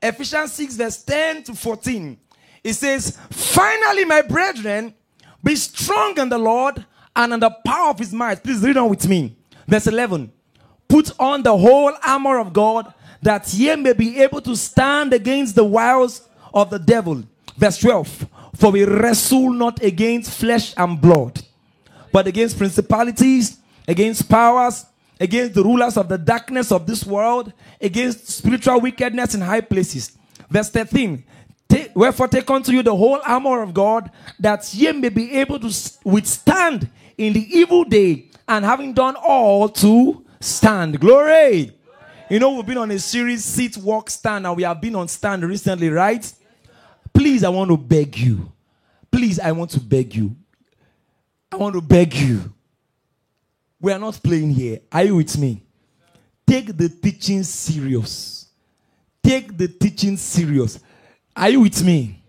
Ephesians 6 verse 10 to 14. It says, finally, my brethren, be strong in the Lord and in the power of his might. Please read on with me. Verse 11. Put on the whole armor of God, that ye may be able to stand against the wiles of the devil. Verse 12. For we wrestle not against flesh and blood, but against principalities, against powers, against the rulers of the darkness of this world, against spiritual wickedness in high places. Verse 13. Wherefore take unto you the whole armor of God, that ye may be able to withstand in the evil day, and having done all to stand. Glory. You know, we've been on a series, sit, walk, stand, and we have been on stand recently, right? Please, I want to beg you. Please, I want to beg you. I want to beg you. We are not playing here. Are you with me? Take the teaching serious. Take the teaching serious. Are you with me?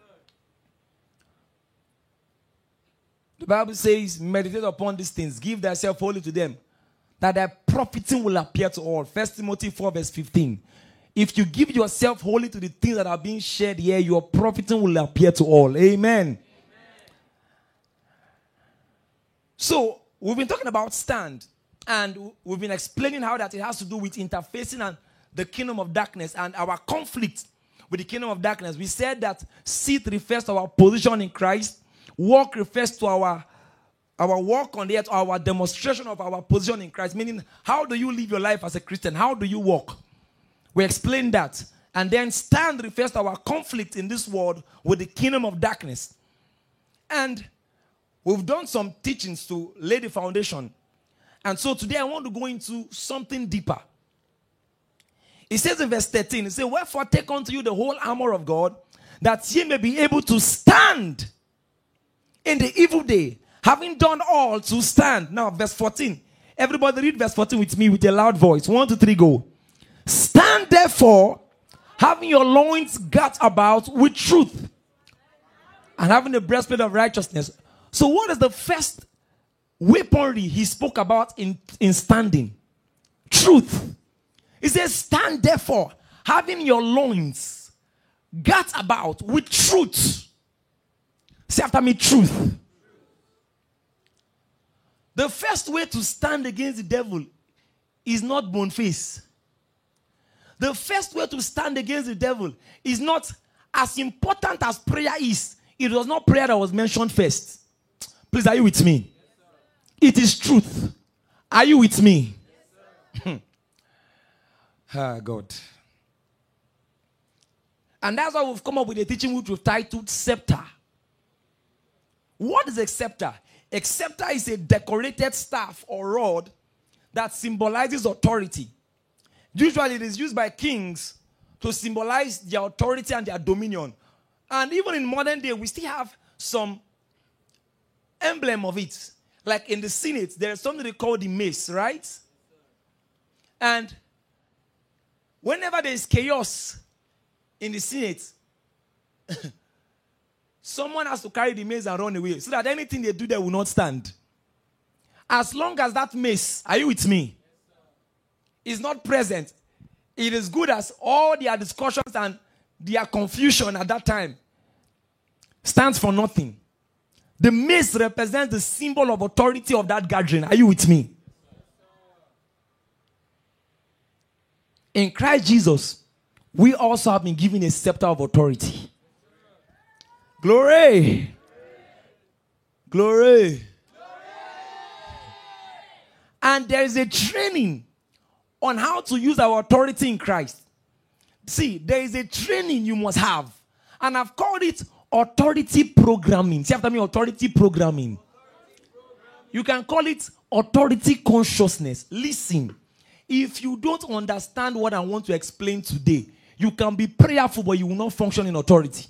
The Bible says, meditate upon these things. Give thyself wholly to them, that thy profiting will appear to all. 1 Timothy 4 verse 15. If you give yourself wholly to the things that are being shared here, your profiting will appear to all. Amen. So, we've been talking about stand, and we've been explaining how that it has to do with interfacing and the kingdom of darkness and our conflict with the kingdom of darkness. We said that sit refers to our position in Christ, walk refers to our walk on the earth, our demonstration of our position in Christ, meaning how do you live your life as a Christian? How do you walk? We explained that. And then stand refers to our conflict in this world with the kingdom of darkness. And we've done some teachings to lay the foundation. And so today I want to go into something deeper. It says in verse 13, it says, wherefore take unto you the whole armor of God, that ye may be able to stand in the evil day, having done all to stand. Now, verse 14. Everybody read verse 14 with me with a loud voice. 1, 2, 3, go. Stand therefore, having your loins girt about with truth, and having the breastplate of righteousness. So what is the first weaponry he spoke about in standing? Truth. He says, stand therefore, having your loins girt about with truth. Say after me, truth. The first way to stand against the devil is not bone face. The first way to stand against the devil is not as important as prayer is. It was not prayer that was mentioned first. Please, are you with me? It is truth. Are you with me? God. And that's why we've come up with a teaching which we've titled Scepter. What is a scepter? A scepter is a decorated staff or rod that symbolizes authority. Usually it is used by kings to symbolize their authority and their dominion. And even in modern day, we still have some emblem of it. Like in the Senate, there is something they call the mace, right? And whenever there is chaos in the Senate, someone has to carry the mace and run away so that anything they do there will not stand. As long as that mace, are you with me, is not present, it is good as all their discussions and their confusion at that time stands for nothing. The mace represents the symbol of authority of that gathering. Are you with me? In Christ Jesus, we also have been given a scepter of authority. Glory. Glory. And there is a training on how to use our authority in Christ. See, there is a training you must have. And I've called it authority programming. See after me, authority programming. You can call it authority consciousness. Listen, if you don't understand what I want to explain today, you can be prayerful, but you will not function in authority.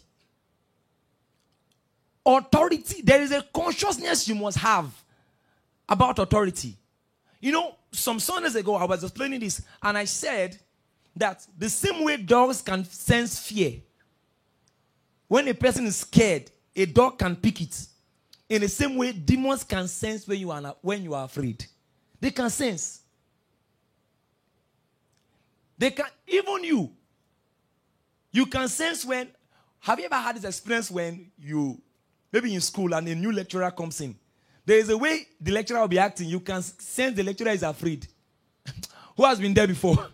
Authority, there is a consciousness you must have about authority. You know, some Sundays ago, I was explaining this, and I said that the same way dogs can sense fear, when a person is scared, a dog can pick it. In the same way, demons can sense when you are afraid. They can sense. They can, even you. You can sense when, have you ever had this experience when you, maybe in school and a new lecturer comes in? There is a way the lecturer will be acting. You can sense the lecturer is afraid. Who has been there before?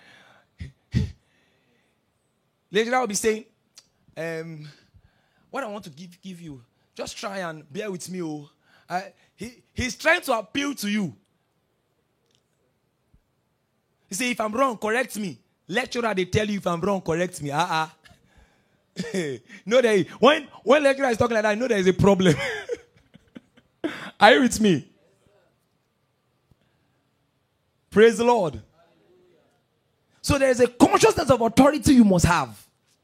Lecturer will be saying, what I want to give you, just try and bear with me. Oh. He's trying to appeal to you. He say, if I'm wrong, correct me. Lecturer, they tell you if I'm wrong, correct me. No, when lecturer is talking like that, I know there is a problem. Are you with me? Praise the Lord. So there is a consciousness of authority you must have.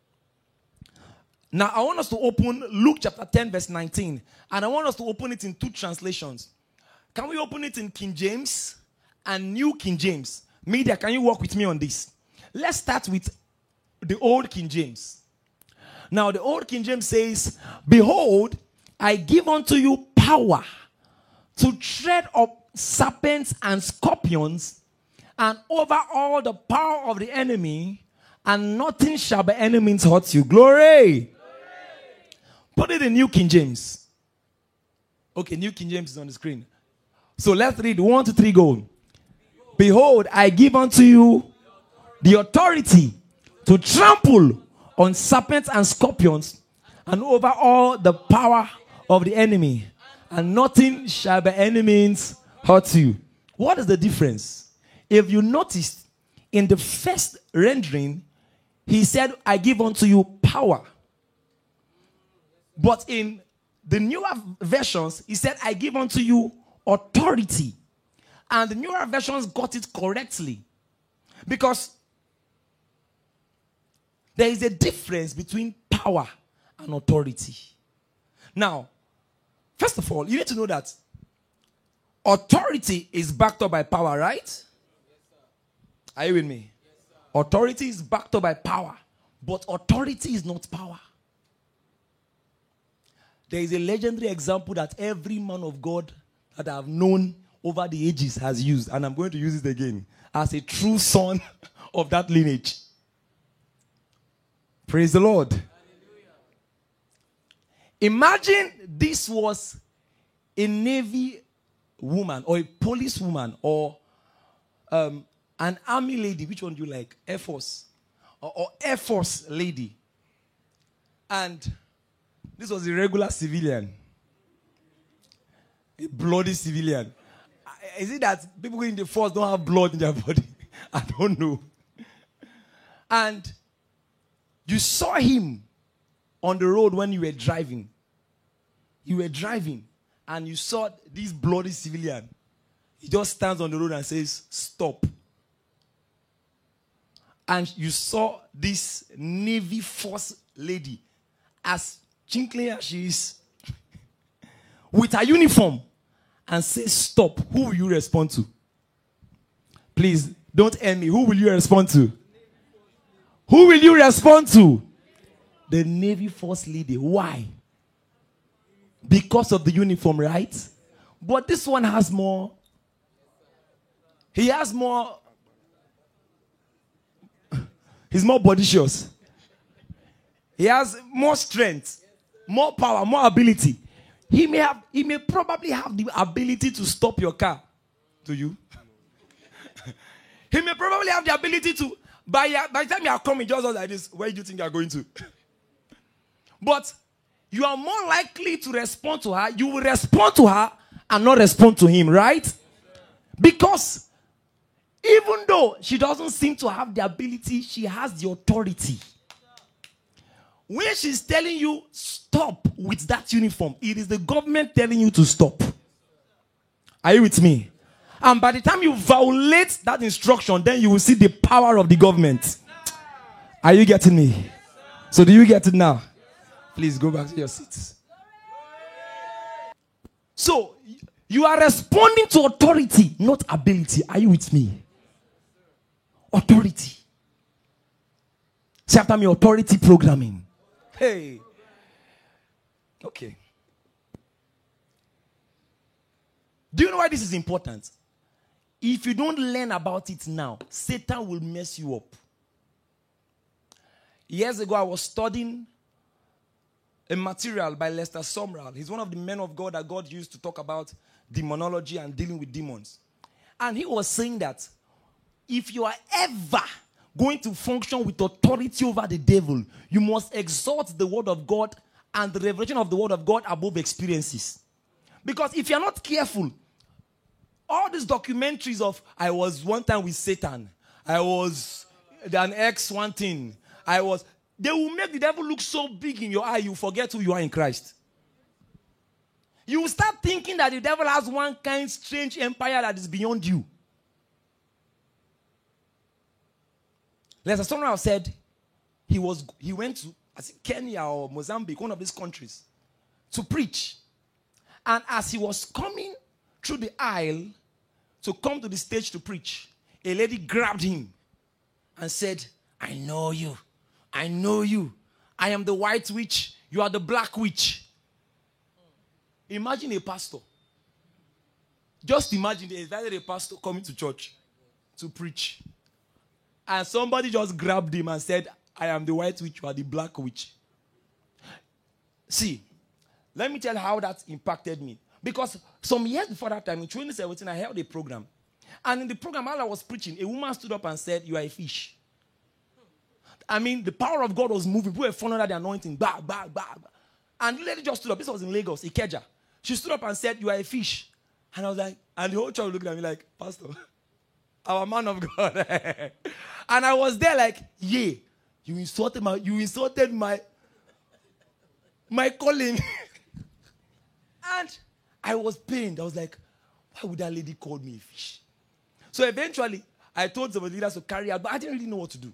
Now, I want us to open Luke chapter 10, verse 19. And I want us to open it in two translations. Can we open it in King James and New King James? Media, can you work with me on this? Let's start with the Old King James. Now, the Old King James says, behold, I give unto you power to tread up serpents and scorpions and over all the power of the enemy, and nothing shall by any means hurt you. Glory! Put it in New King James. Okay, New King James is on the screen. So let's read 1 to 3, go. Behold, I give unto you the authority to trample on serpents and scorpions and over all the power of the enemy, and nothing shall by any means hurt you. What is the difference? If you noticed, in the first rendering, he said, I give unto you power. But in the newer versions, he said, I give unto you authority. And the newer versions got it correctly. Because there is a difference between power and authority. Now, first of all, you need to know that authority is backed up by power, right? Are you with me? Authority is backed up by power. But authority is not power. There is a legendary example that every man of God that I have known over the ages has used, and I'm going to use it again, as a true son of that lineage. Praise the Lord. Hallelujah. Imagine this was a Navy woman or a police woman or an army lady. Which one do you like? Air Force. Or Air Force lady. And this was a regular civilian. A bloody civilian. Is it that people in the force don't have blood in their body? I don't know. And you saw him on the road when you were driving. You were driving and you saw this bloody civilian. He just stands on the road and says, stop. And you saw this Navy Force lady, as chinkly as she is, with her uniform, and says, stop. Who will you respond to? Please, don't end me. Who will you respond to? Who will you respond to? The Navy Force lady. Why? Because of the uniform, right? But this one has more. He has more. He's more bodacious. He has more strength, more power, more ability. He may probably have the ability to stop your car. Do you? He may probably have the ability to, by the time you are coming, just like this, where do you think you are going to? But you are more likely to respond to her. You will respond to her and not respond to him, right? Because even though she doesn't seem to have the ability, she has the authority. When she's telling you, stop with that uniform, it is the government telling you to stop. Are you with me? And by the time you violate that instruction, then you will see the power of the government. Are you getting me? So do you get it now? Please go back to your seats. So, you are responding to authority, not ability. Are you with me? Authority. Say after me, authority programming. Hey. Okay. Do you know why this is important? If you don't learn about it now, Satan will mess you up. Years ago, I was studying a material by Lester Sumrall. He's one of the men of God that God used to talk about demonology and dealing with demons. And he was saying that if you are ever going to function with authority over the devil, you must exalt the word of God and the revelation of the word of God above experiences. Because if you're not careful, all these documentaries of, I was one time with Satan, I was an ex one thing, they will make the devil look so big in your eye, you forget who you are in Christ. You will start thinking that the devil has one kind of strange empire that is beyond you. Lester Sumrall said he went to Kenya or Mozambique, one of these countries, to preach. And as he was coming through the aisle to come to the stage to preach, a lady grabbed him and said, I know you. I know you. I am the white witch. You are the black witch. Imagine a pastor. Just imagine they invited a pastor coming to church to preach. And somebody just grabbed him and said, I am the white witch, you are the black witch. See, let me tell you how that impacted me. Because some years before that time, in 2017, I held a program. And in the program, while I was preaching, a woman stood up and said, you are a fish. I mean, the power of God was moving. People were falling under the anointing. Bah, bah, bah, bah. And the lady just stood up. This was in Lagos, Ikeja. She stood up and said, you are a fish. And I was like, and the whole church looked at me like, Pastor, our man of God. And I was there like, yeah, you insulted my calling. And I was pained. I was like, why would that lady call me a fish? So eventually, I told some of the leaders to carry out, but I didn't really know what to do.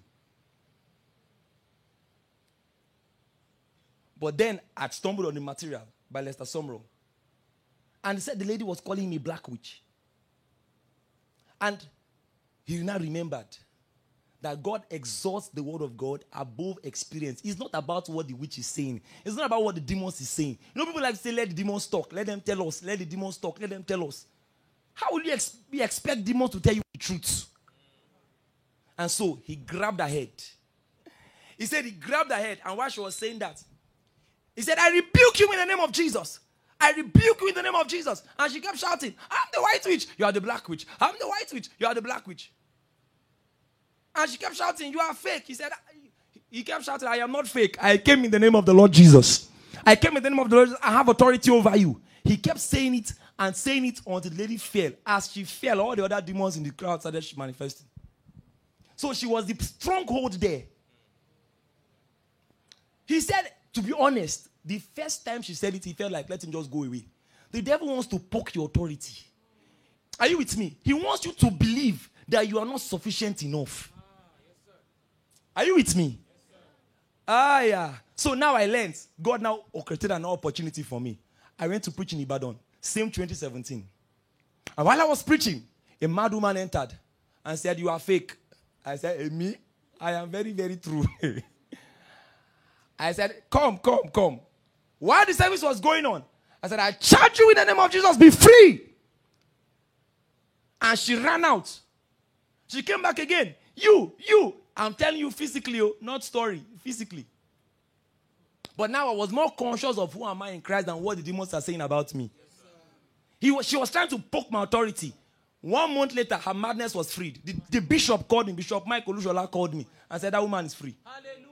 But then I stumbled on the material by Lester Sumrall. And he said the lady was calling me black witch. And he now remembered that God exalts the word of God above experience. It's not about what the witch is saying. It's not about what the demons is saying. You know, people like to say, let the demons talk. Let them tell us. Let the demons talk. Let them tell us. How will you expect demons to tell you the truth? And so he grabbed her head. He said he grabbed her head. And while she was saying that, he said, I rebuke you in the name of Jesus. I rebuke you in the name of Jesus. And she kept shouting, I'm the white witch. You are the black witch. I'm the white witch. You are the black witch. And she kept shouting, you are fake. He kept shouting, I am not fake. I came in the name of the Lord Jesus. I came in the name of the Lord Jesus. I have authority over you. He kept saying it and saying it until the lady fell. As she fell, all the other demons in the crowd started manifesting. So she was the stronghold there. He said, to be honest, the first time she said it, he felt like, let him just go away. The devil wants to poke your authority. Are you with me? He wants you to believe that you are not sufficient enough. Are you with me? Yes, yeah. So now I learned. God now created an opportunity for me. I went to preach in Ibadan. Same 2017. And while I was preaching, a mad woman entered and said, you are fake. I said, hey, me? I am very, very true. I said, come. While the service was going on, I said, I charge you in the name of Jesus, be free. And she ran out. She came back again. You. I'm telling you physically, not story, physically. But now I was more conscious of who am I in Christ than what the demons are saying about me. She was trying to poke my authority. 1 month later, her madness was freed. The bishop called me. Bishop Michael Lushola called me and said, that woman is free. Hallelujah.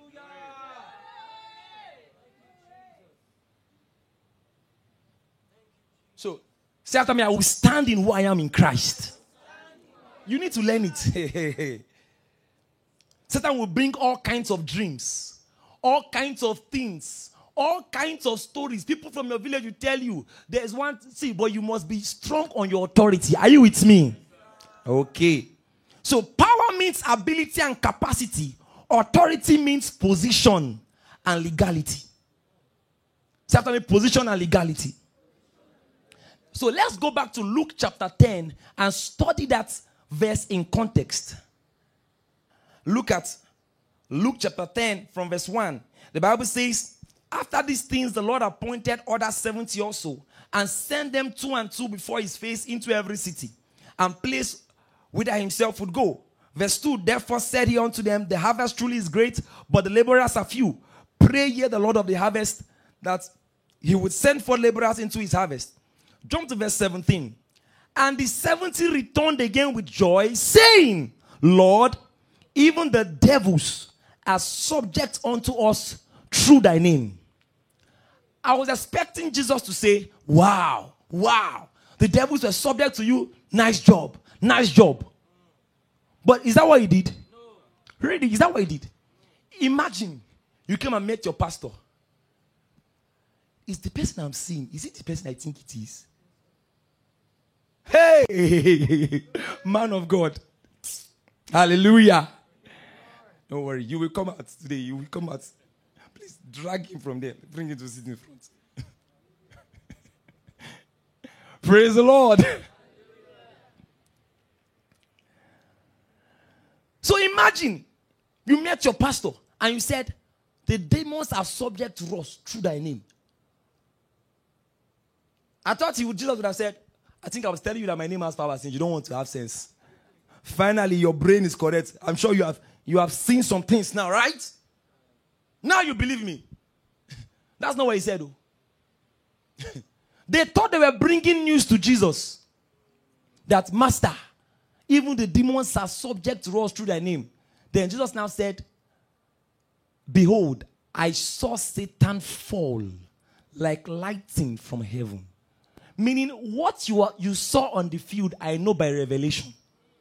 So, say after me, I will stand in who I am in Christ. You need to learn it. Satan will bring all kinds of dreams, all kinds of things, all kinds of stories. People from your village will tell you, there's one, but you must be strong on your authority. Are you with me? Okay. So power means ability and capacity. Authority means position and legality. Say after me, position and legality. So let's go back to Luke chapter 10 and study that verse in context. Look at Luke chapter 10 from verse 1. The Bible says, after these things, the Lord appointed other 70 also, and sent them 2 and 2 before his face into every city, and place whither himself would go. Verse 2, therefore said he unto them, the harvest truly is great, but the laborers are few. Pray ye the Lord of the harvest that he would send forth laborers into his harvest. Jump to verse 17. And the 70 returned again with joy, saying, Lord, even the devils are subject unto us through thy name. I was expecting Jesus to say, wow, the devils were subject to you. Nice job. But is that what he did? No. Really, is that what he did? Imagine you came and met your pastor. Is the person I'm seeing, is it the person I think it is? Hey, man of God. Hallelujah. Don't worry, you will come out today. You will come out. Please drag him from there. Bring him to sit in front. Praise the Lord. So imagine you met your pastor and you said, the demons are subject to us through thy name. I thought Jesus would have said, I think I was telling you that my name has power since you don't want to have sense. Finally, your brain is correct. I'm sure you have seen some things now, right? Now you believe me. That's not what he said, though. They thought they were bringing news to Jesus. That, Master, even the demons are subject to us through thy name. Then Jesus now said, behold, I saw Satan fall like lightning from heaven. Meaning, what you saw on the field, I know by revelation.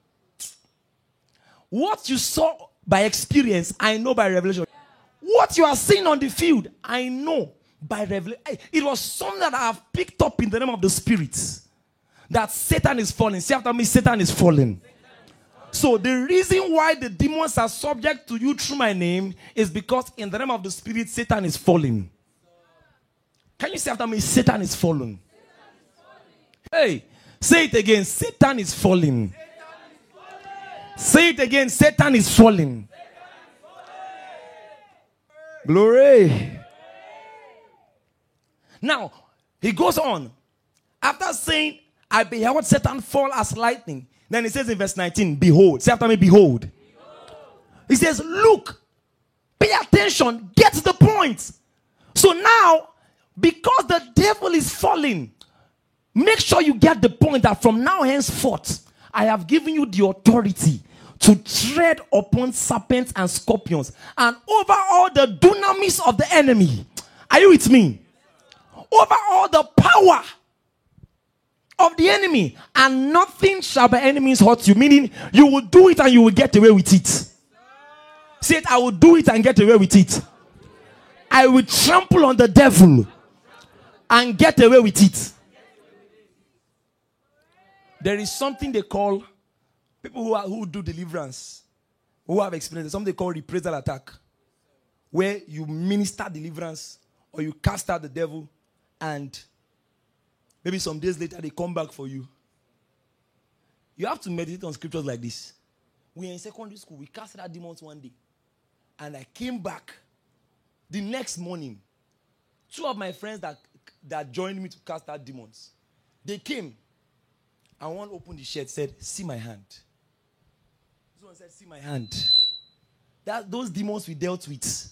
What you saw by experience, I know by revelation. What you are seeing on the field, I know by revelation. It was something that I have picked up in the name of the Spirit. That Satan is falling. Say after me, Satan is falling. So the reason why the demons are subject to you through my name is because in the name of the Spirit, Satan is falling. Can you say after me, Satan is falling? Hey, say it again. Satan is falling. Say it again. Satan is falling. Glory. Now, he goes on. After saying, I beheld Satan fall as lightning. Then he says in verse 19, behold. Say after me, behold. He says, look. Pay attention. Get to the point. So now, because the devil is falling, make sure you get the point that from now henceforth, I have given you the authority to tread upon serpents and scorpions and over all the dunamis of the enemy. Are you with me? Over all the power of the enemy, and nothing shall by enemies hurt you. Meaning, you will do it and you will get away with it. Say it, I will do it and get away with it. I will trample on the devil and get away with it. There is something they call, people who do deliverance, who have experienced something they call reprisal attack, where you minister deliverance or you cast out the devil and maybe some days later they come back for you. You have to meditate on scriptures like this. We are in secondary school. We cast out demons one day. And I came back the next morning. Two of my friends that joined me to cast out demons, they came. And one opened the shirt, said, see my hand. This one said, see my hand. Those demons we dealt with.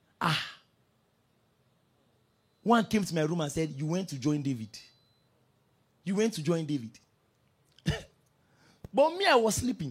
One came to my room and said, you went to join David. You went to join David. But me, I was sleeping.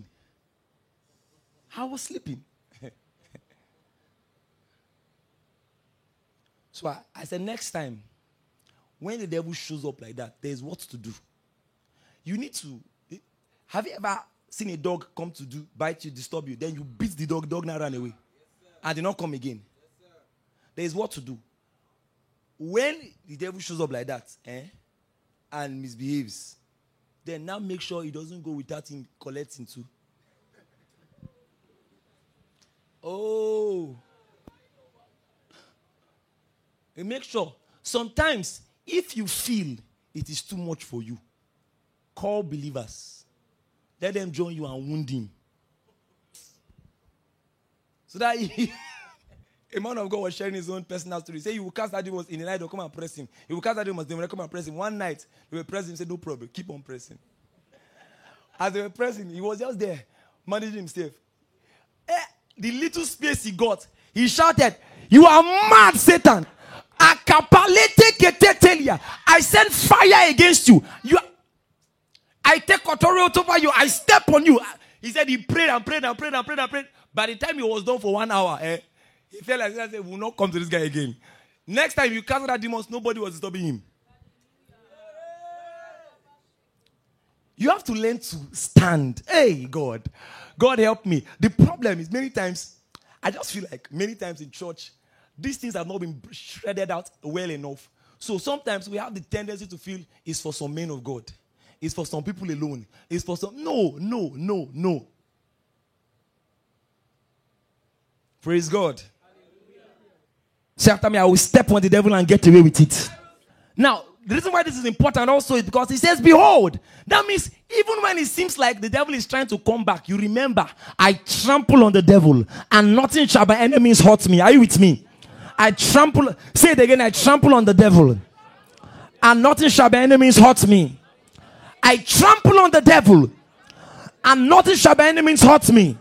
So I said, next time, when the devil shows up like that, there's what to do. You need to. Have you ever seen a dog come to bite you, disturb you? Then you beat the dog now run away. Yes, and they not come again. Yes, there's what to do. When the devil shows up like that, and misbehaves, then now make sure he doesn't go without him collecting too. Oh. And make sure. Sometimes, if you feel it is too much for you, call believers. Let them join you and wound him. So that a man of God was sharing his own personal story. Say, you will cast out demons in the night, they'll come and press him. He will cast out demons, they will come and press him. One night, they will press him, say, no problem, keep on pressing. As they were pressing, he was just there. managing himself. The little space he got, he shouted, "You are mad, Satan! I send fire against you. I take authority over you. I step on you." He said he prayed and prayed and prayed and prayed and prayed. By the time he was done for 1 hour, he felt like he said, "We will not come to this guy again." Next time you cast that demons, nobody was disturbing him. You have to learn to stand. Hey, God. God help me. The problem is many times, I just feel like many times in church, these things have not been shredded out well enough. So sometimes we have the tendency to feel it's for some men of God. It's for some people alone. It's for some... No. Praise God. Say after me, I will step on the devil and get away with it. Now, the reason why this is important also is because he says, "Behold." That means even when it seems like the devil is trying to come back, you remember, I trample on the devil and nothing shall by any means hurt me. Are you with me? I trample. Say it again. I trample on the devil and nothing shall by any means hurt me. I trample on the devil and nothing shall by any means hurt me.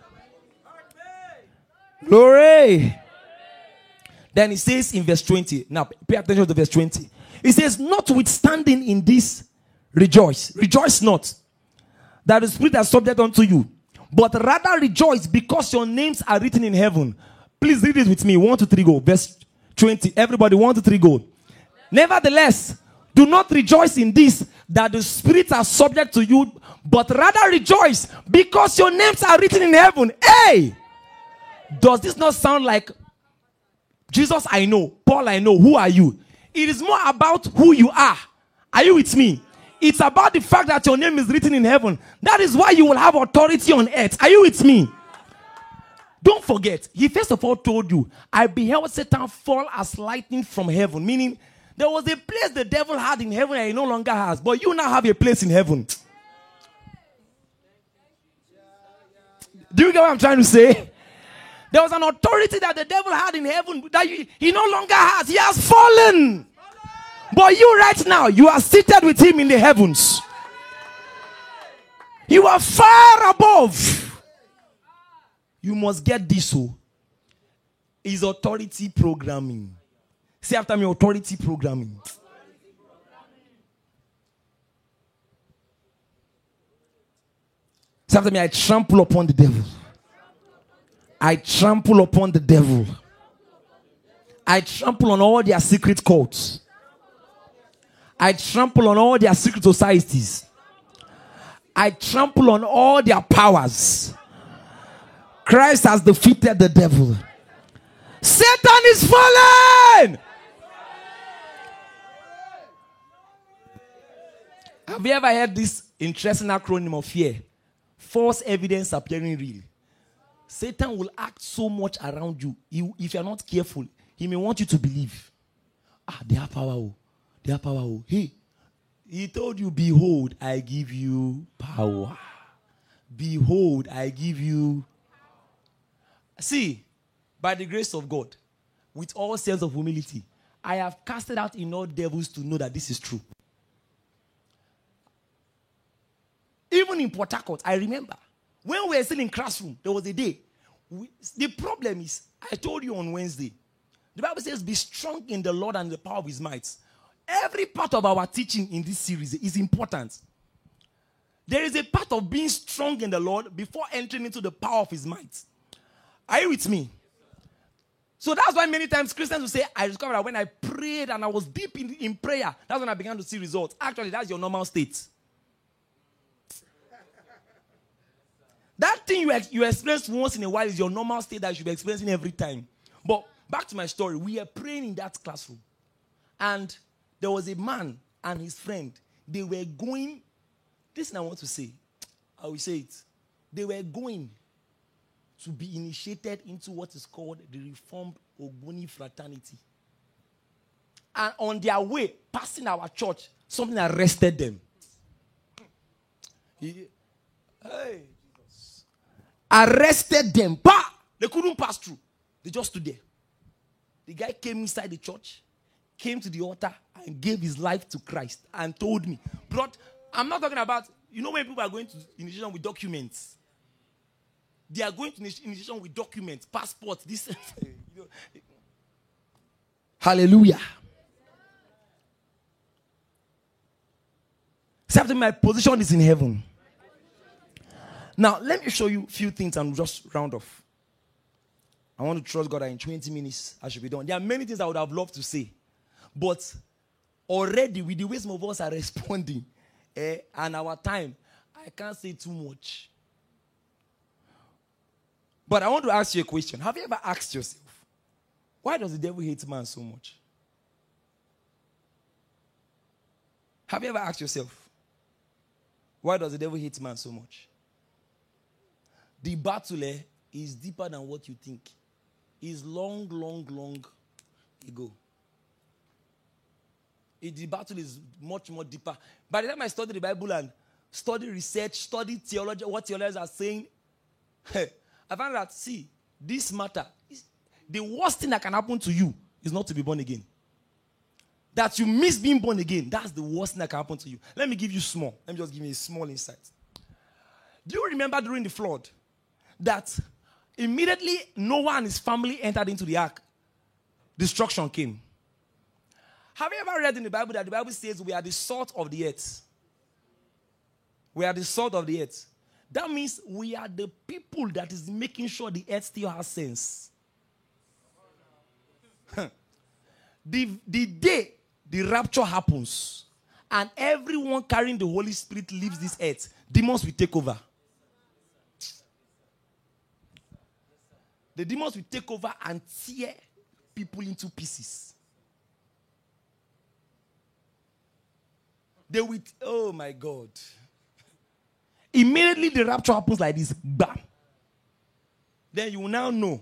Glory. Then he says in verse 20. Now pay attention to verse 20. He says, "Notwithstanding in this, rejoice. Rejoice not that the Spirit has subject unto you, but rather rejoice because your names are written in heaven." Please read it with me. 1, 2, 3, go. Verse 20. Everybody, 1, 2, 3, go. "Nevertheless, do not rejoice in this, that the Spirits are subject to you, but rather rejoice because your names are written in heaven." Hey! Does this not sound like Jesus I know, Paul I know, who are you? It is more about who you are. Are you with me? It's about the fact that your name is written in heaven. That is why you will have authority on earth. Are you with me? Don't forget, he first of all told you, "I beheld Satan fall as lightning from heaven." Meaning, there was a place the devil had in heaven and he no longer has. But you now have a place in heaven. Do you get what I'm trying to say? There was an authority that the devil had in heaven that he no longer has. He has fallen. But you right now, you are seated with him in the heavens. You are far above. You must get this. Is authority programming. Say after me, authority programming. Say after me, I trample upon the devil. I trample upon the devil. I trample on all their secret cults. I trample on all their secret societies. I trample on all their powers. Christ has defeated the devil. Satan is fallen. Have you ever heard this interesting acronym of fear? False evidence appearing real. Satan will act so much around you. If you're not careful, he may want you to believe. They have power. They have power. Hey, he told you, "Behold, I give you power." Behold, I give you. See, by the grace of God, with all sense of humility, I have casted out enough devils to know that this is true. Even in Port Harcourt, I remember, when we were still in classroom, there was a day. The problem is, I told you on Wednesday, the Bible says, "Be strong in the Lord and the power of his might." Every part of our teaching in this series is important. There is a part of being strong in the Lord before entering into the power of his might. Are you with me? So that's why many times Christians will say, "I discovered that when I prayed and I was deep in prayer, that's when I began to see results." Actually, that's your normal state. That thing you experience once in a while is your normal state that you should be experiencing every time. But back to my story. We are praying in that classroom. And there was a man and his friend. They were going. Listen, I want to say. I will say it. They were going to be initiated into what is called the Reformed Ogboni Fraternity. And on their way, passing our church, something arrested them. Arrested them. Bah! They couldn't pass through. They just stood there. The guy came inside the church, came to the altar, and gave his life to Christ and told me. But I'm not talking about, when people are going to initiation with documents. They are going to initiation with documents, passports, this. Hallelujah. Except my position is in heaven. Now, let me show you a few things and just round off. I want to trust God that in 20 minutes I should be done. There are many things I would have loved to say. But already, with the way some of us are responding and our time, I can't say too much. But I want to ask you a question. Have you ever asked yourself, why does the devil hate man so much? Have you ever asked yourself, why does the devil hate man so much? The battle is deeper than what you think. It's long ago. The battle is much more deeper. By the time I study the Bible and study research, study theology, what theologians are saying, I found that, see, this matter, the worst thing that can happen to you is not to be born again. That you miss being born again, that's the worst thing that can happen to you. Let me just give you a small insight. Do you remember during the flood that immediately Noah and his family entered into the ark? Destruction came. Have you ever read in the Bible that the Bible says we are the salt of the earth? We are the salt of the earth. That means we are the people that is making sure the earth still has sense. The day the rapture happens and everyone carrying the Holy Spirit leaves this earth, demons will take over. The demons will take over and tear people into pieces. They will, oh my God. Immediately the rapture happens like this, bam. Then you will now know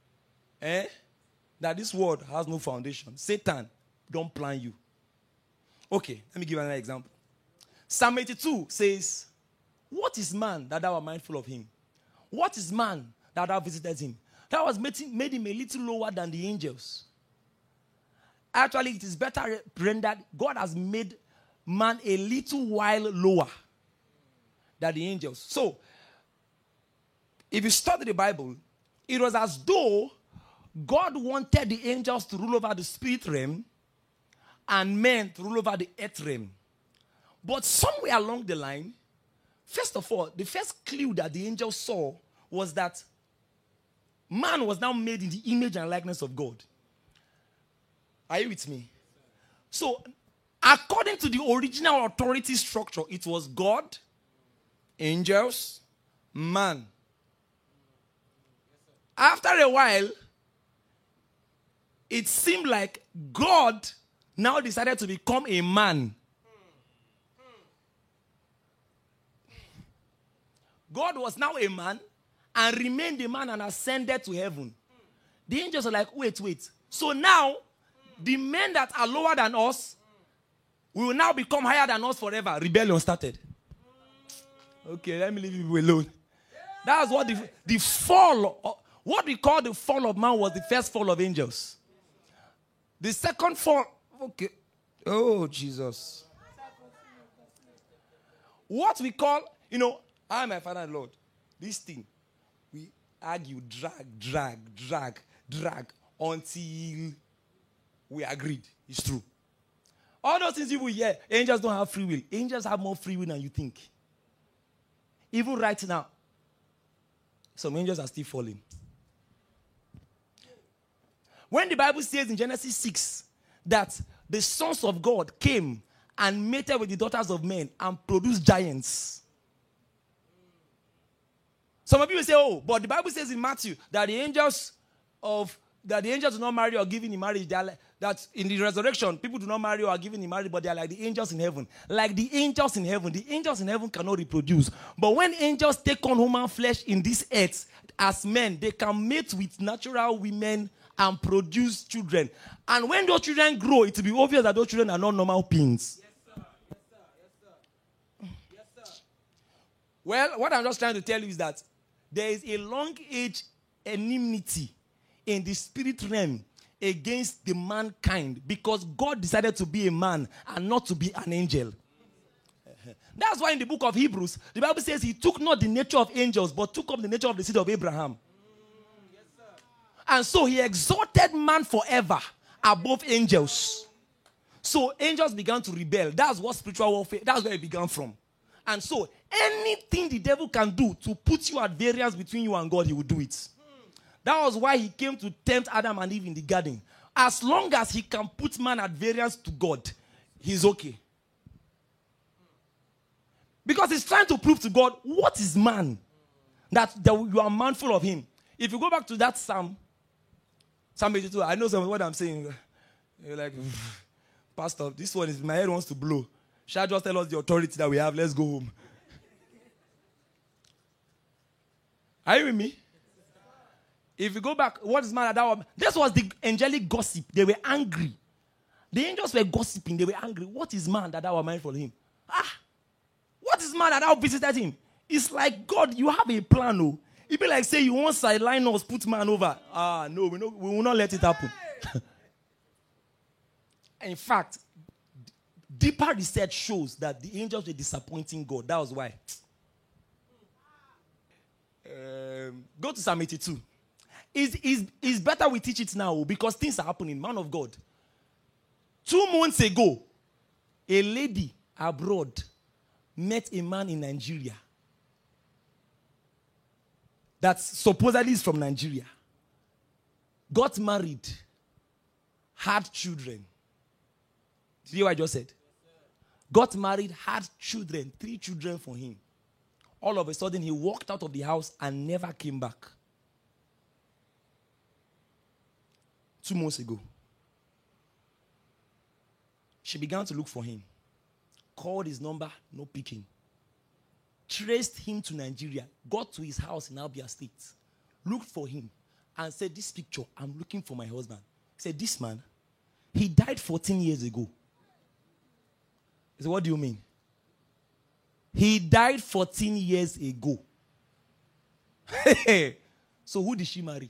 that this world has no foundation. Satan don't plan you. Okay, let me give you another example. Psalm 82 says, what is man that thou art mindful of him? What is man that thou visited him? That was made him a little lower than the angels. Actually, it is better rendered, God has made man a little while lower than the angels. So, if you study the Bible, it was as though God wanted the angels to rule over the spirit realm and men to rule over the earth realm. But somewhere along the line, first of all, the first clue that the angels saw was that man was now made in the image and likeness of God. Are you with me? So, according to the original authority structure, it was God, angels, man. After a while, it seemed like God now decided to become a man. God was now a man and remained a man and ascended to heaven. The angels are like, wait. So now, the men that are lower than us will now become higher than us forever. Rebellion started. Okay, let me leave you alone. That's what the fall, what we call the fall of man was the first fall of angels. The second fall, okay. Oh, Jesus. What we call, I, my Father and Lord, this thing, we argue, drag until we agreed. It's true. All those things you will hear, angels don't have free will. Angels have more free will than you think. Even right now, some angels are still falling. When the Bible says in Genesis 6 that the sons of God came and mated with the daughters of men and produced giants. Some of you will say, oh, but the Bible says in Matthew that the angels do not marry or give in marriage. They are like, that in the resurrection, people do not marry or are given in marriage, but they are like the angels in heaven. Like the angels in heaven cannot reproduce. But when angels take on human flesh in this earth as men, they can mate with natural women and produce children. And when those children grow, it will be obvious that those children are not normal beings. Yes, sir. Well, what I'm just trying to tell you is that there is a long age enmity in the spirit realm against the mankind because God decided to be a man and not to be an angel. That's why in the book of Hebrews, the Bible says he took not the nature of angels, but took up the nature of the seed of Abraham. Yes, sir. And so he exalted man forever above angels. So angels began to rebel. That's what spiritual warfare, that's where it began from. And so anything the devil can do to put you at variance between you and God, he will do it. That was why he came to tempt Adam and Eve in the garden. As long as he can put man at variance to God, he's okay. Because he's trying to prove to God, what is man? That you are mindful of him. If you go back to that Psalm 82, I know some of what I'm saying. You're like, Pastor, this one is, my head wants to blow. Shall I just tell us the authority that we have? Let's go home. Are you with me? If you go back, what is man at that one? This was the angelic gossip. They were angry. The angels were gossiping. They were angry. What is man that thou art mindful of him? What is man that thou visited him? It's like, God, you have a plan. Oh. It be like, say, you want sideline us, put man over. No, we will not let it happen. In fact, deeper research shows that the angels were disappointing God. That was why. Go to Psalm 82. It's better we teach it now because things are happening. Man of God. 2 months ago, a lady abroad met a man in Nigeria that supposedly is from Nigeria. Got married. Had children. Did you hear what I just said? Got married, had children, 3 children for him. All of a sudden, he walked out of the house and never came back. 2 months ago. She began to look for him. Called his number, no picking. Traced him to Nigeria. Got to his house in Abia State. Looked for him and said, this picture, I'm looking for my husband. He said, this man, he died 14 years ago. He said, what do you mean? He died 14 years ago. So who did she marry?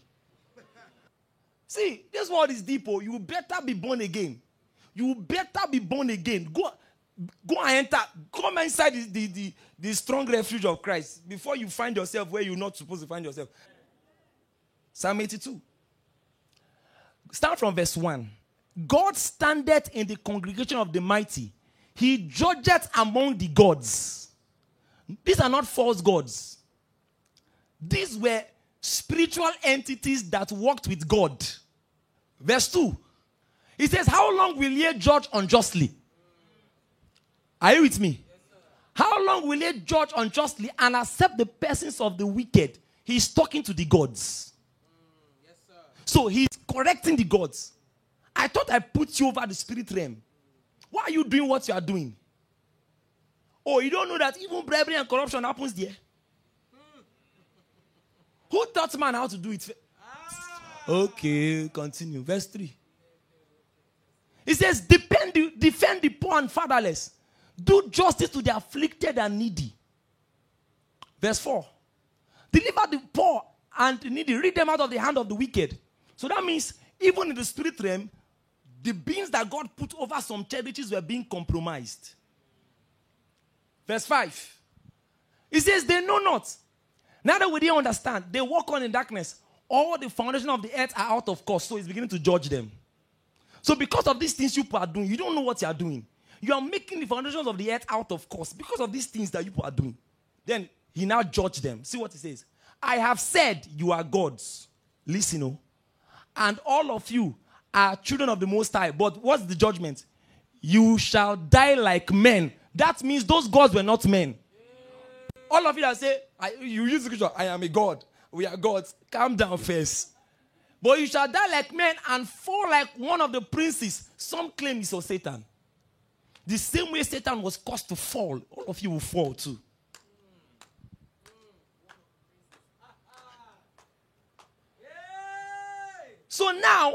See, this word is deep. You better be born again. You better be born again. Go and enter. Come inside the strong refuge of Christ before you find yourself where you're not supposed to find yourself. Psalm 82. Start from verse 1. God standeth in the congregation of the mighty. He judgeth among the gods. These are not false gods. These were spiritual entities that worked with God. Verse 2. He says, how long will ye judge unjustly? Are you with me? Yes, how long will ye judge unjustly and accept the persons of the wicked? He's talking to the gods. Yes, sir. So he's correcting the gods. I thought I put you over the spirit realm. Why are you doing what you are doing? Oh, you don't know that even bribery and corruption happens there? Who taught man how to do it? Okay, continue. Verse 3. It says, defend the poor and fatherless. Do justice to the afflicted and needy. Verse 4. Deliver the poor and the needy. Rid them out of the hand of the wicked. So that means, even in the spirit realm, the beings that God put over some territories were being compromised. Verse 5. It says, they know not. Neither will they understand. They walk on in darkness. All the foundation of the earth are out of course. So he's beginning to judge them. So because of these things you people are doing, you don't know what you are doing. You are making the foundations of the earth out of course because of these things that you people are doing. Then he now judged them. See what he says. I have said you are gods. Listen, oh. And all of you are children of the Most High. But what's the judgment? You shall die like men. That means those gods were not men. All of you that say, you use the scripture, I am a god. We are gods. Calm down first. But you shall die like men and fall like one of the princes. Some claim it's of Satan. The same way Satan was caused to fall, all of you will fall too. So now,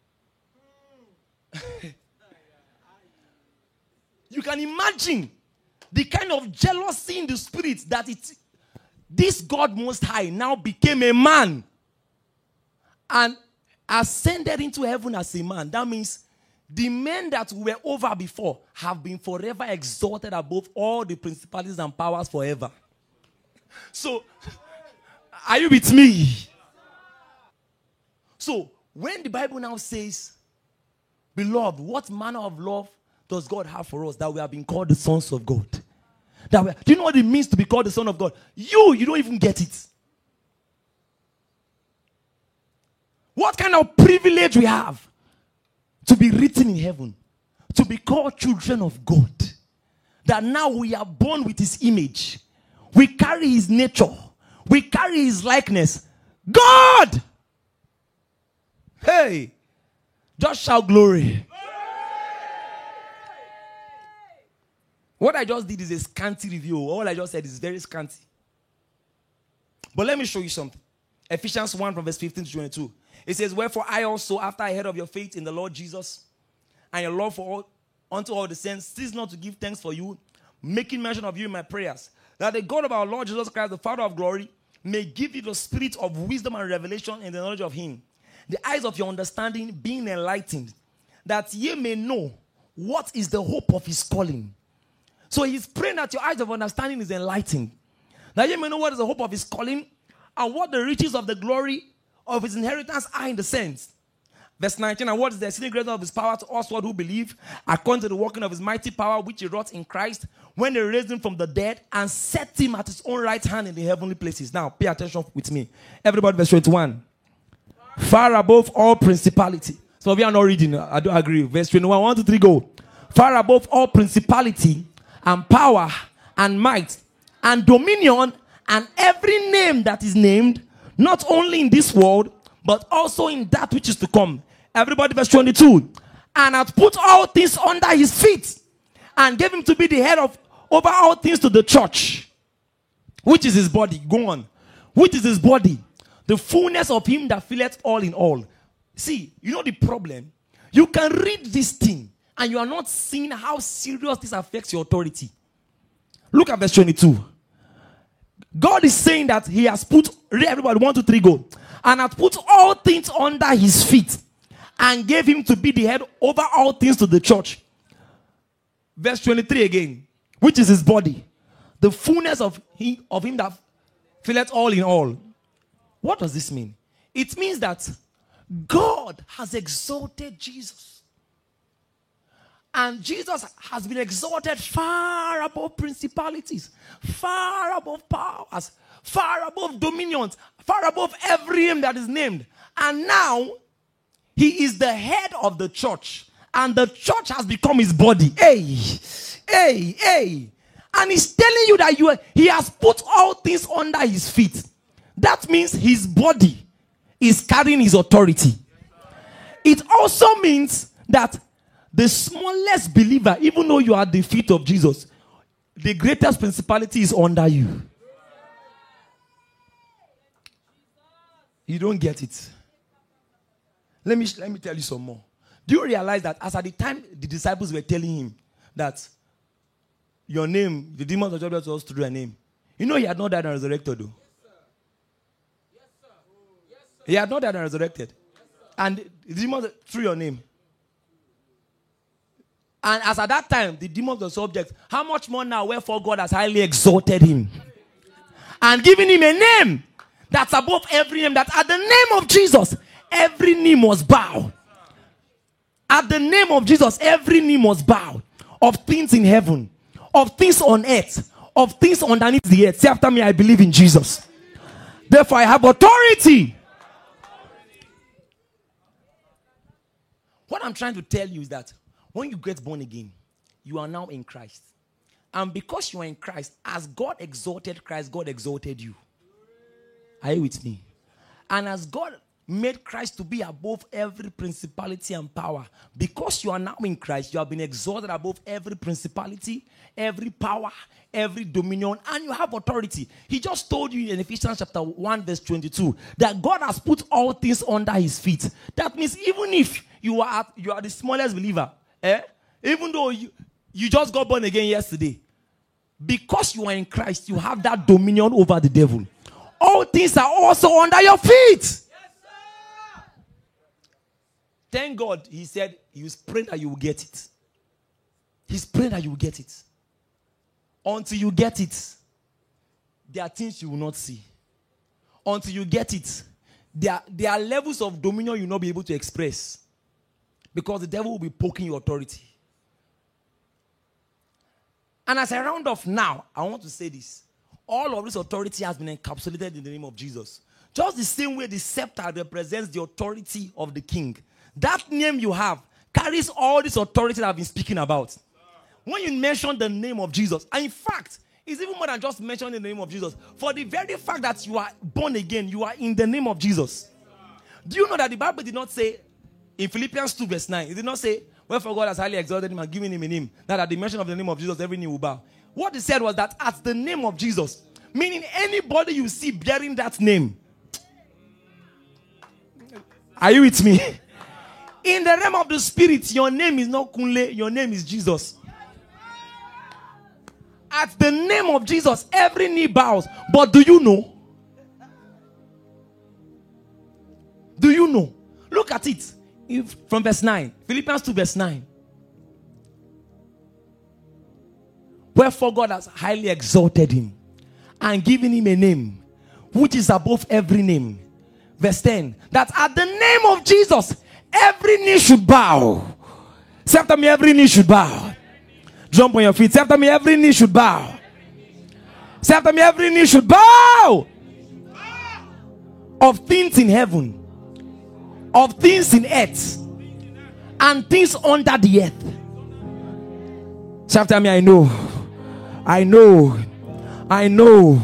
you can imagine the kind of jealousy in the spirit that this God Most High now became a man and ascended into heaven as a man. That means the men that were over before have been forever exalted above all the principalities and powers forever. So, are you with me? So, when the Bible now says, beloved, what manner of love does God have for us that we have been called the sons of God? Do you know what it means to be called the son of God? You don't even get it. What kind of privilege we have to be written in heaven, to be called children of God, that now we are born with his image, we carry his nature, we carry his likeness. God! Hey, just shout glory. What I just did is a scanty review. All I just said is very scanty. But let me show you something. Ephesians 1 from verse 15 to 22. It says, wherefore I also, after I heard of your faith in the Lord Jesus, and your love for all, unto all the saints, cease not to give thanks for you, making mention of you in my prayers, that the God of our Lord Jesus Christ, the Father of glory, may give you the spirit of wisdom and revelation in the knowledge of him, the eyes of your understanding being enlightened, that ye may know what is the hope of his calling. So he's praying that your eyes of understanding is enlightened, that ye may know what is the hope of his calling, and what the riches of the glory of his inheritance are in the saints. Verse 19, and what is the exceeding greatness of his power to us who believe, according to the working of his mighty power, which he wrought in Christ, when they raised him from the dead, and set him at his own right hand in the heavenly places. Now, pay attention with me. Everybody, verse 21. Far above all principality. So we are not reading, I do agree. Verse 21, 1, 2, 3, go. Far above all principality, and power, and might, and dominion, and every name that is named, not only in this world, but also in that which is to come. Everybody, verse 22. And hath put all things under his feet, and gave him to be the head of over all things to the church, which is his body. Go on. Which is his body? The fullness of him that filleth all in all. See, you know the problem? You can read this thing, and you are not seeing how serious this affects your authority. Look at verse 22. God is saying that he has put, everybody, 1, 2, 3, go. And hath put all things under his feet, and gave him to be the head over all things to the church. Verse 23 again. Which is his body. The fullness of him that filleth all in all. What does this mean? It means that God has exalted Jesus. And Jesus has been exalted far above principalities, far above powers, far above dominions, far above every name that is named. And now, he is the head of the church. And the church has become his body. Hey. And he's telling you that he has put all things under his feet. That means his body is carrying his authority. It also means that the smallest believer, even though you are at the feet of Jesus, the greatest principality is under you. You don't get it. Let me tell you some more. Do you realize that as at the time the disciples were telling him that your name, the demons of God was through your name, you know he had not died and resurrected though. He had not died and resurrected. And the demons through your name. And as at that time, the demons were subject. How much more now, wherefore God has highly exalted him and given him a name that's above every name, that at the name of Jesus, every knee must bow. At the name of Jesus, every knee must bow. Of things in heaven, of things on earth, of things underneath the earth. Say after me, I believe in Jesus. Therefore, I have authority. What I'm trying to tell you is that when you get born again, you are now in Christ. And because you are in Christ, as God exalted Christ, God exalted you. Are you with me? And as God made Christ to be above every principality and power, because you are now in Christ, you have been exalted above every principality, every power, every dominion, and you have authority. He just told you in Ephesians chapter 1 verse 22 that God has put all things under his feet. That means even if you are the smallest believer, even though you just got born again yesterday, because you are in Christ, you have that dominion over the devil. All things are also under your feet. Yes, Thank God he said he was praying that you will get it. He's praying that you will get it. Until you get it, there are things you will not see. Until you get it, there are levels of dominion you will not be able to express. Because the devil will be poking your authority. And as I round off now, I want to say this. All of this authority has been encapsulated in the name of Jesus. Just the same way the scepter represents the authority of the king. That name you have carries all this authority that I've been speaking about. When you mention the name of Jesus, and in fact, it's even more than just mentioning the name of Jesus. For the very fact that you are born again, you are in the name of Jesus. Do you know that the Bible did not say, in Philippians 2 verse 9, it did not say, wherefore God has highly exalted him and given him a name, that at the mention of the name of Jesus, every knee will bow. What it said was that at the name of Jesus, meaning anybody you see bearing that name. Are you with me? In the realm of the spirit, your name is not Kunle, your name is Jesus. At the name of Jesus, every knee bows. But do you know? Do you know? Look at it. From verse 9. Philippians 2 verse 9. Wherefore God has highly exalted him and given him a name which is above every name. Verse 10. That at the name of Jesus, every knee should bow. Say after me, every knee should bow. Jump on your feet. Say after me, every knee should bow. Say after me, every knee should bow. Of things in heaven, of things in earth, and things under the earth. Say after me, I know. I know. I know.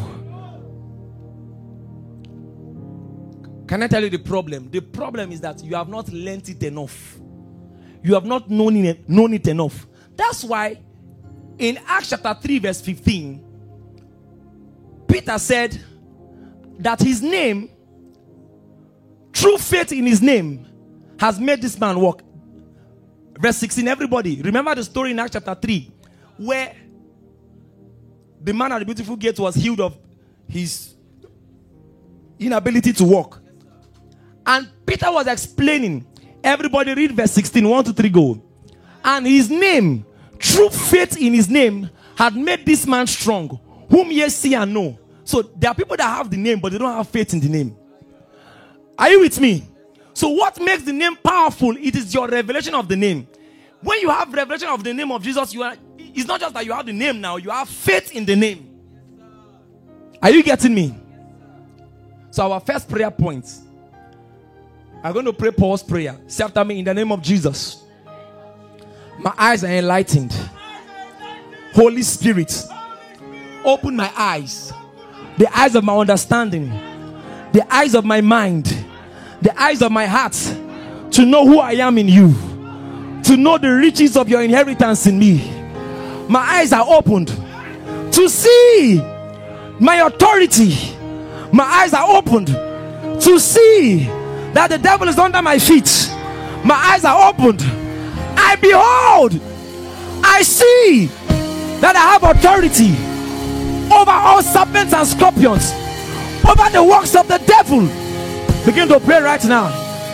Can I tell you the problem? The problem is that you have not learnt it enough. You have not known it enough. That's why in Acts chapter 3 verse 15, Peter said that his name, true faith in his name, has made this man walk. Verse 16, everybody, remember the story in Acts chapter 3, where the man at the beautiful gate was healed of his inability to walk. And Peter was explaining, everybody read verse 16, 1 to 3, go. And his name, true faith in his name, had made this man strong, whom ye see and know. So there are people that have the name, but they don't have faith in the name. Are you with me? So what makes the name powerful? It is your revelation of the name. When you have revelation of the name of Jesus, it's not just that you have the name now, you have faith in the name. Are you getting me? So our first prayer point, I'm going to pray Paul's prayer. Say after me, in the name of Jesus. My eyes are enlightened. Holy Spirit, open my eyes. The eyes of my understanding. The eyes of my mind. The eyes of my heart. To know who I am in you. To know the riches of your inheritance in me. My eyes are opened to see my authority. My eyes are opened to see that the devil is under my feet. My eyes are opened. I behold, I see that I have authority over all serpents and scorpions, over the works of the devil. Begin to pray right now.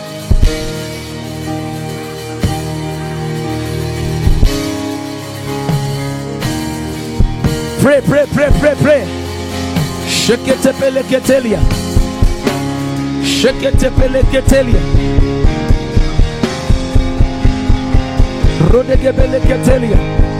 Pray, pray, pray, pray, pray. Sheketepeleketelia. Sheketepeleketelia. Rodegebeleketelia.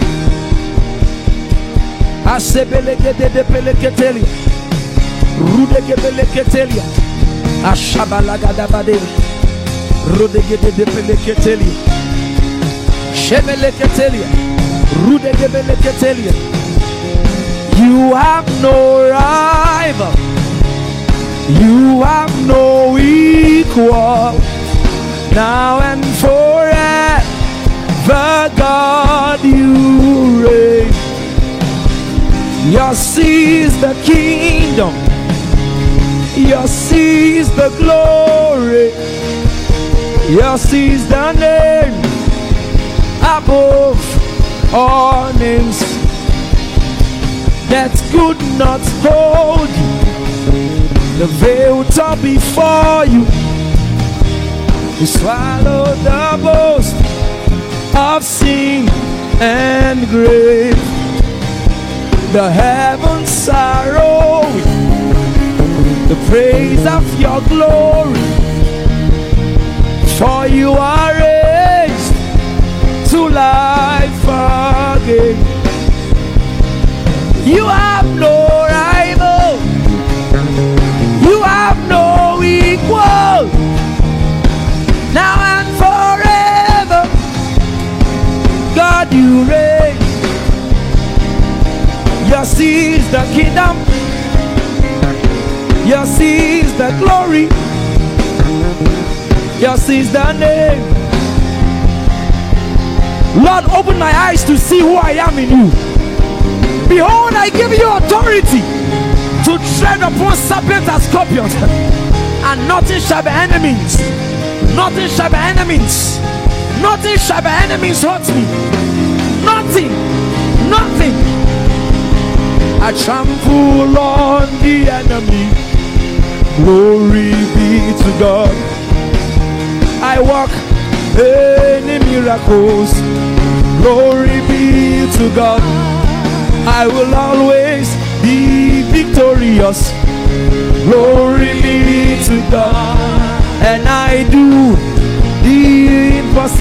Asebelekedepeleketelia. Rudegebeleketelia. Ashabalagadabade. Rodegedepeleketelia. Shebeleketelia. Rudegebeleketelia. You have no rival. You have no equal. Now and forever, God, you reign. Yours is the kingdom. Yours is the glory. Yours is the name above all names. That could not hold you. The veil tore before you. You swallowed the boast of sin and grave. The heavens are rolling the praise of your glory. For you are raised to life again. You have no rival. You have no equal. Now and forever, God, you reign. Yours is the kingdom. Yours is the glory. Yours is the name. Lord, open my eyes to see who I am in you. Behold, I give you authority to tread upon serpents and scorpions, and nothing shall by enemies. Nothing shall by enemies. Nothing shall by enemies hurt me. Nothing. Nothing. I trample on the enemy. Glory be to God. I walk in miracles. Glory be to God. I will always be victorious. Glory